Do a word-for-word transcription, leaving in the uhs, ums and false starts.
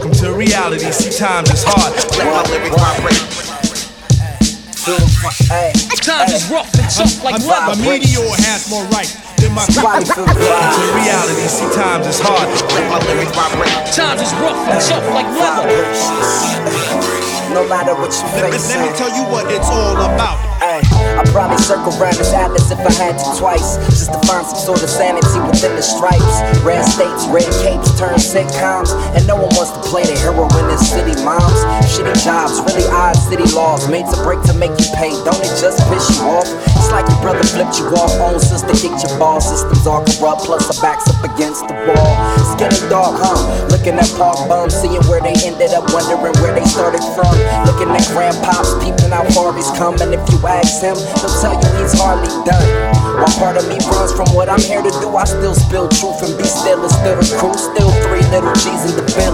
Welcome to reality. See, times is hard. Let my lyrics vibrate. Times is rough and tough like leather. My meteor has more right than my Welcome to reality. See, times is hard. Let my lyrics vibrate. Times is rough and tough like leather. No matter what you face. Let me tell you what it's all about. Ay, I'd probably circle around this atlas if I had to twice, just to find some sort of sanity within the stripes. Red states, red capes, turn sitcoms, and no one wants to play the hero in this city. Moms, shitty jobs, really odd city laws, made to break to make you pay. Don't it just piss you off? It's like your brother flipped you off, own sister kicked your ball. Systems all corrupt, plus our backs up against the wall. Skinny dog, huh? Looking at park bums, seeing where they ended up, wondering where they started from. Looking at grandpops, peeping how far he's come, and if you ask him, he'll tell you he's hardly done. While part of me runs from what I'm here to do, I still spill truth and be still. It's still the crew, still three little G's in the bill.